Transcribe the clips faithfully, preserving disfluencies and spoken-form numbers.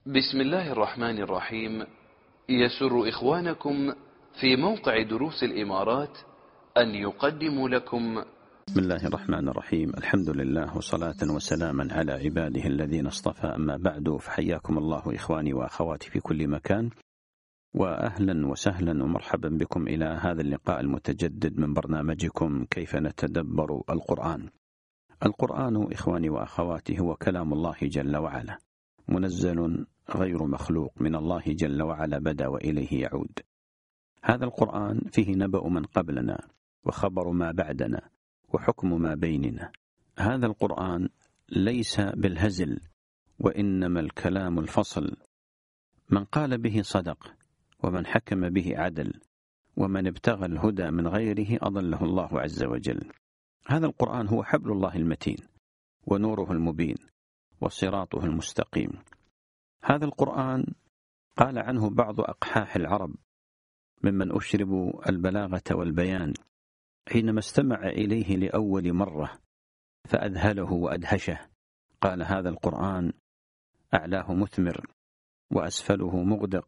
بسم الله الرحمن الرحيم. يسر إخوانكم في موقع دروس الإمارات أن يقدموا لكم بسم الله الرحمن الرحيم. الحمد لله وصلاة وسلاما على عباده الذين اصطفى، أما بعد، فحياكم الله إخواني وأخواتي في كل مكان، وأهلا وسهلا ومرحبا بكم إلى هذا اللقاء المتجدد من برنامجكم كيف نتدبر القرآن. القرآن إخواني وأخواتي هو كلام الله جل وعلا، منزل غير مخلوق من الله جل وعلا، بدأ وإليه يعود. هذا القرآن فيه نبأ من قبلنا وخبر ما بعدنا وحكم ما بيننا. هذا القرآن ليس بالهزل، وإنما الكلام الفصل. من قال به صدق، ومن حكم به عدل، ومن ابتغى الهدى من غيره أضله الله عز وجل. هذا القرآن هو حبل الله المتين ونوره المبين وصراطه المستقيم. هذا القرآن قال عنه بعض أقحاح العرب ممن أشربوا البلاغة والبيان حينما استمع إليه لأول مرة فأذهله وأدهشه، قال: هذا القرآن أعلاه مثمر وأسفله مغدق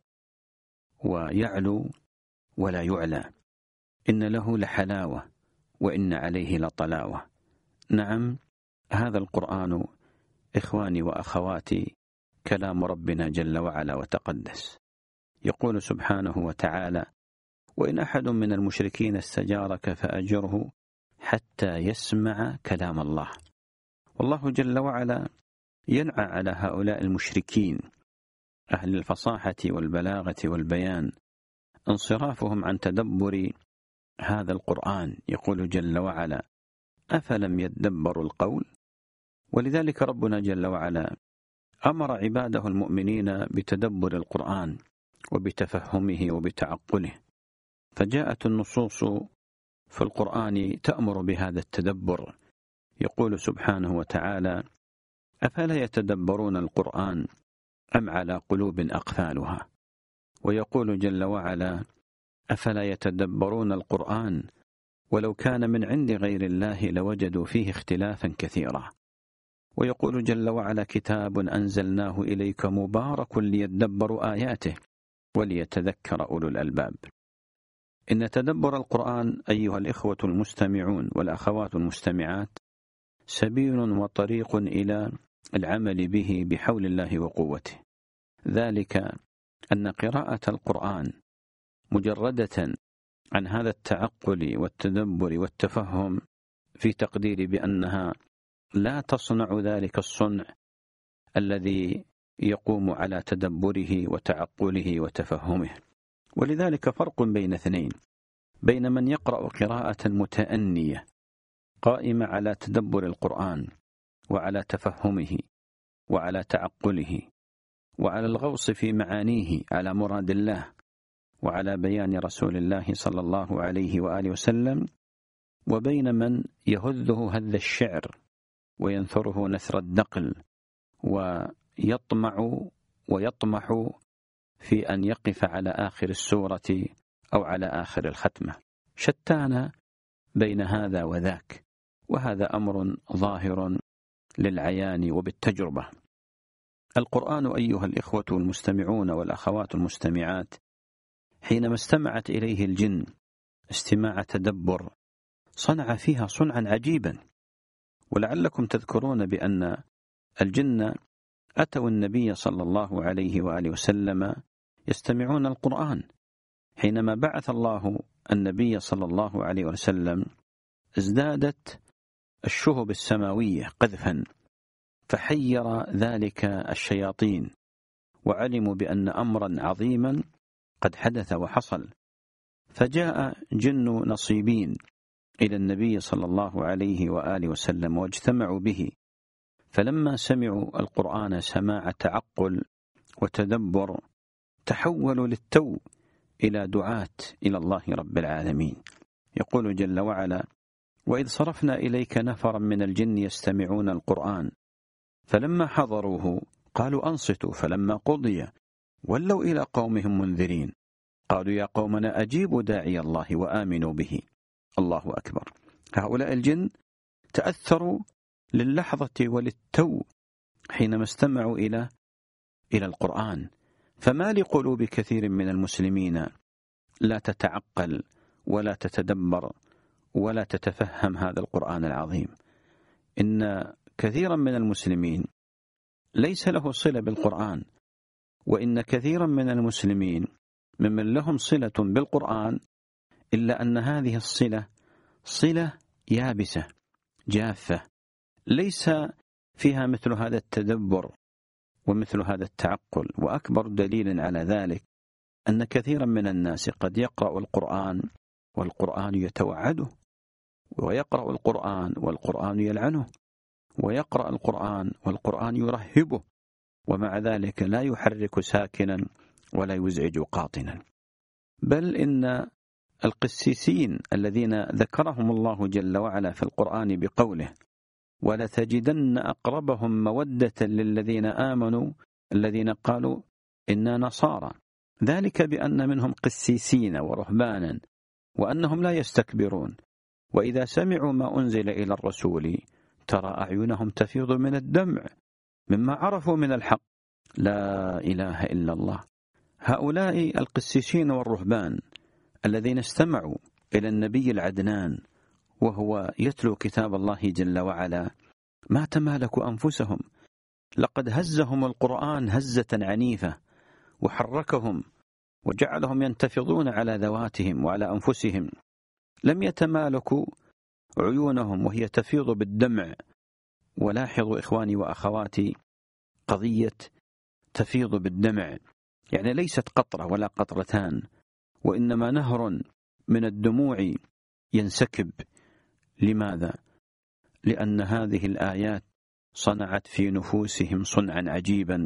ويعلو ولا يعلى، إن له لحلاوة وإن عليه لطلاوة. نعم، هذا القرآن إخواني وأخواتي كلام ربنا جل وعلا وتقدس. يقول سبحانه وتعالى: وإن أحد من المشركين استجارك فأجره حتى يسمع كلام الله. والله جل وعلا ينعى على هؤلاء المشركين أهل الفصاحة والبلاغة والبيان انصرافهم عن تدبر هذا القرآن. يقول جل وعلا: أفلم يدبروا القول. ولذلك ربنا جل وعلا أمر عباده المؤمنين بتدبر القرآن وبتفهمه وبتعقله، فجاءت النصوص في القرآن تأمر بهذا التدبر. يقول سبحانه وتعالى: أفلا يتدبرون القرآن أم على قلوب أقفالها. ويقول جل وعلا: أفلا يتدبرون القرآن ولو كان من عند غير الله لوجدوا فيه اختلافا كثيرا. ويقول جل وعلا: كتاب أنزلناه إليك مبارك ليدبروا آياته وليتذكر أولو الألباب. إن تدبر القرآن أيها الإخوة المستمعون والأخوات المستمعات سبيل وطريق إلى العمل به بحول الله وقوته. ذلك أن قراءة القرآن مجردة عن هذا التعقل والتدبر والتفهم في تقدير بأنها لا تصنع ذلك الصنع الذي يقوم على تدبره وتعقله وتفهمه. ولذلك فرق بين اثنين: بين من يقرأ قراءة متأنية قائمة على تدبر القرآن وعلى تفهمه وعلى تعقله وعلى الغوص في معانيه على مراد الله وعلى بيان رسول الله صلى الله عليه وآله وسلم، وبين من يهذه هذ الشعر وينثره نثر الدقل ويطمع ويطمح في أن يقف على آخر السورة أو على آخر الختمة. شتان بين هذا وذاك، وهذا أمر ظاهر للعيان وبالتجربة. القرآن أيها الإخوة المستمعون والأخوات المستمعات حينما استمعت إليه الجن استماع تدبر صنع فيها صنعا عجيبا. ولعلكم تذكرون بأن الجن أتوا النبي صلى الله عليه وآله وسلم يستمعون القرآن. حينما بعث الله النبي صلى الله عليه وسلم ازدادت الشهب السماوية قذفا، فحير ذلك الشياطين وعلموا بأن أمرا عظيما قد حدث وحصل. فجاء جن نصيبين إلى النبي صلى الله عليه وآله وسلم واجتمعوا به، فلما سمعوا القرآن سماع تعقل وتدبر تحولوا للتو إلى دعاة إلى الله رب العالمين. يقول جل وعلا: وإذ صرفنا إليك نفرا من الجن يستمعون القرآن فلما حضروه قالوا أنصتوا فلما قضي ولوا إلى قومهم منذرين قالوا يا قومنا أجيبوا داعي الله وآمنوا به. الله أكبر. هؤلاء الجن تأثروا للحظة وللتو حينما استمعوا إلى إلى القرآن. فما لقلوب كثير من المسلمين لا تتعقل ولا تتدبر ولا تتفهم هذا القرآن العظيم؟ إن كثيرا من المسلمين ليس له صلة بالقرآن، وإن كثيرا من المسلمين ممن لهم صلة بالقرآن إلا أن هذه الصلة صلة يابسة جافة، ليس فيها مثل هذا التدبر ومثل هذا التعقل. وأكبر دليل على ذلك أن كثيرا من الناس قد يقرأ القرآن والقرآن يتوعده، ويقرأ القرآن والقرآن يلعنه، ويقرأ القرآن والقرآن يرهبه، ومع ذلك لا يحرك ساكنا ولا يزعج قاطنا. بل إن القسيسين الذين ذكرهم الله جل وعلا في القرآن بقوله ولتجدن أقربهم مودة للذين آمنوا الذين قالوا إنا نصارى، ذلك بأن منهم قسيسين ورهبانا وأنهم لا يستكبرون، وإذا سمعوا ما أنزل إلى الرسول ترى أعينهم تفيض من الدمع مما عرفوا من الحق. لا إله إلا الله. هؤلاء القسيسين والرهبان الذين استمعوا إلى النبي العدنان وهو يتلو كتاب الله جل وعلا ما تمالكوا أنفسهم، لقد هزهم القرآن هزة عنيفة وحركهم وجعلهم ينتفضون على ذواتهم وعلى أنفسهم، لم يتمالكوا عيونهم وهي تفيض بالدمع. ولاحظوا إخواني وأخواتي قضية تفيض بالدمع، يعني ليست قطرة ولا قطرتان، وإنما نهر من الدموع ينسكب. لماذا؟ لأن هذه الآيات صنعت في نفوسهم صنعا عجيبا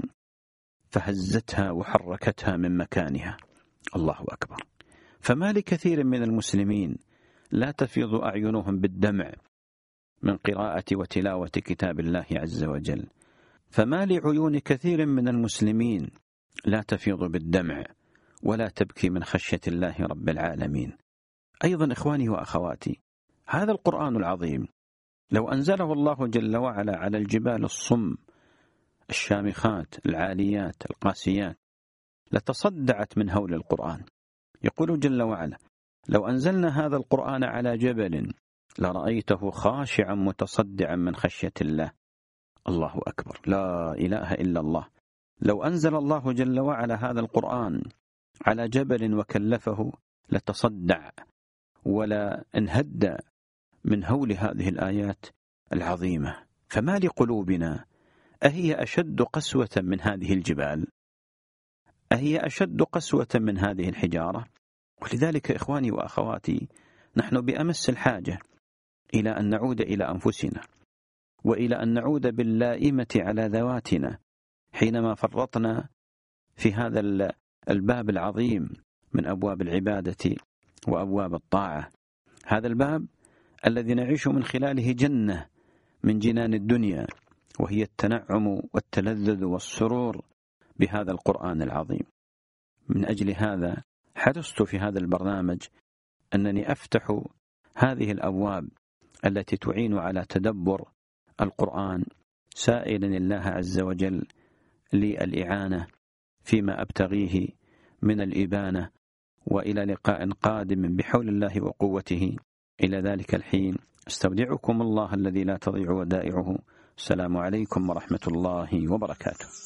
فهزتها وحركتها من مكانها. الله أكبر. فما لكثير من المسلمين لا تفيض أعينهم بالدمع من قراءة وتلاوة كتاب الله عز وجل؟ فما لعيون كثير من المسلمين لا تفيض بالدمع ولا تبكي من خشية الله رب العالمين؟ أيضا إخواني وأخواتي، هذا القرآن العظيم لو أنزله الله جل وعلا على الجبال الصم الشامخات العاليات القاسيات لتصدعت من هول القرآن. يقول جل وعلا لو أنزلنا هذا القرآن على جبل لرأيته خاشعا متصدعا من خشية الله. الله أكبر. لا إله إلا الله. لو أنزل الله جل وعلا هذا القرآن على جبل وكلفه لتصدع ولا انهد من هول هذه الآيات العظيمة. فما لقلوبنا أهي أشد قسوة من هذه الجبال؟ أهي أشد قسوة من هذه الحجارة؟ ولذلك إخواني وأخواتي نحن بأمس الحاجة إلى أن نعود إلى أنفسنا، وإلى أن نعود باللائمة على ذواتنا حينما فرطنا في هذا الباب العظيم من أبواب العبادة وأبواب الطاعة، هذا الباب الذي نعيش من خلاله جنة من جنان الدنيا، وهي التنعم والتلذذ والسرور بهذا القرآن العظيم. من أجل هذا حرصت في هذا البرنامج أنني أفتح هذه الأبواب التي تعين على تدبر القرآن، سائلا الله عز وجل للإعانة فيما أبتغيه من الإبانة. وإلى لقاء قادم بحول الله وقوته. إلى ذلك الحين استودعكم الله الذي لا تضيع ودائعه. السلام عليكم ورحمة الله وبركاته.